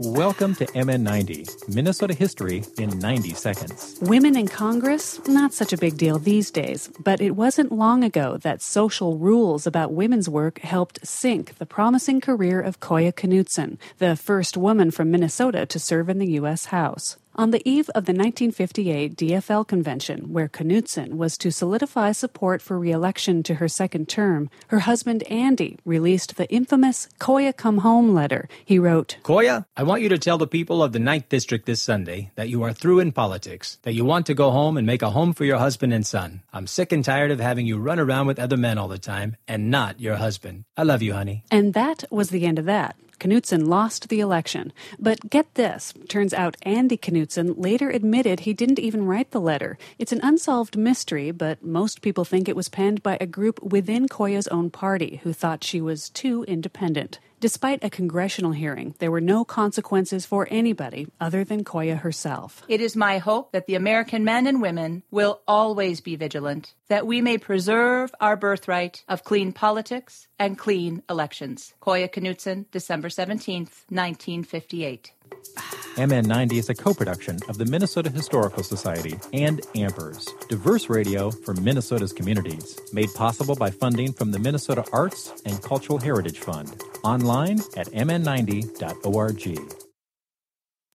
Welcome to MN90, Minnesota history in 90 seconds. Women in Congress? Not such a big deal these days, but it wasn't long ago that social rules about women's work helped sink the promising career of Koya Knutson, the first woman from Minnesota to serve in the U.S. House. On the eve of the 1958 DFL convention, where Knutson was to solidify support for re-election to her second term, her husband Andy released the infamous Koya Come Home letter. He wrote, Koya, I want you to tell the people of the 9th District this Sunday that you are through in politics, that you want to go home and make a home for your husband and son. I'm sick and tired of having you run around with other men all the time and not your husband. I love you, honey. And that was the end of that. Knutson lost the election. But get this, turns out Andy Knutson later admitted he didn't even write the letter. It's an unsolved mystery, but most people think it was penned by a group within Koya's own party who thought she was too independent. Despite a congressional hearing, there were no consequences for anybody other than Koya herself. It is my hope that the American men and women will always be vigilant, that we may preserve our birthright of clean politics and clean elections. Koya Knutson, December 17th, 1958. MN90 is a co-production of the Minnesota Historical Society and Ampers, diverse radio for Minnesota's communities, made possible by funding from the Minnesota Arts and Cultural Heritage Fund. Online at mn90.org.